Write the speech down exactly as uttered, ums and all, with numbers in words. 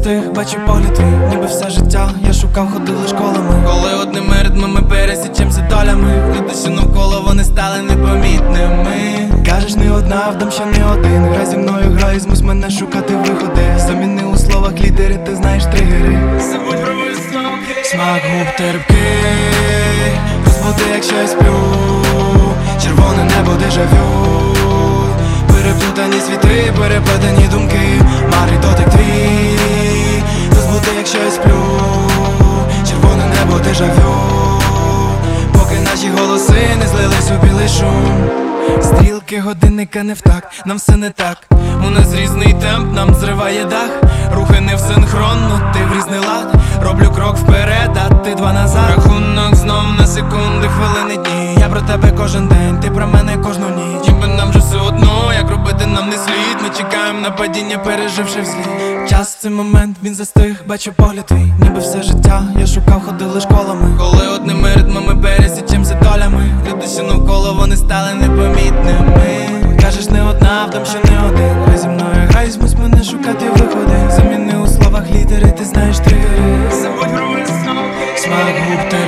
застиг, бачу погляд твій, ніби все життя я шукав, ходили школами. Коли одними ритмами пересічемся долями, люди, що навколо, вони стали непомітними. Кажеш, не одна, вдам, що не один. Грай зі мною, грай, змусь мене шукати виходи. Заміни у словах лідери, ти знаєш тригери. Забудь про висновки. Смак губ терпкий, розбуди, якщо я сплю. Червоне небо, дежавю. Переплутані світи, переплетені думки. Марий дотик твій, розбуди, якщо я сплю. Червоне небо, дежавю. Поки наші голоси не злились у білий шум. Стрілки годинника не в такт, нам все не так. У нас різний темп, нам зриває дах. Рухи не в синхрон, но ти в різний лад. Роблю крок вперед, а ти два назад. Рахунок знов на секунди, хвилини, дні. Я про тебе кожен день, ти про мене кожну ніч. Ніби нам же все одно, як робити нам не слід. Ми чекаємо на падіння, переживши взліт. Час, цей момент, він застиг, бачу погляд твій, ніби все життя я шукав, ходили школами. Коли одними ритмами пересічемся долями, люди, що навколо, вони стали непомітними. Кажеш, не одна, вдам, що не один. Грай зі мною, грай, змусь мене шукати виходи. Заміни у словах літери, ти знаєш тригери. Забудь про висновки. Смак губ